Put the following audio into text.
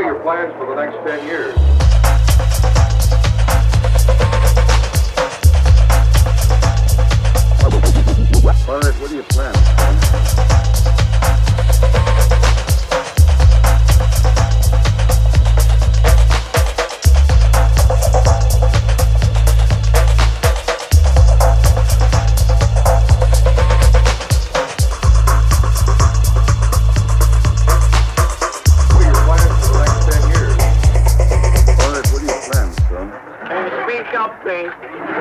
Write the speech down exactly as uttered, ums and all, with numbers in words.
your plans for the next ten years? Father, what are your plans, son? What are your plans for the next ten years? Father, what are your plans, son? And speak up, please.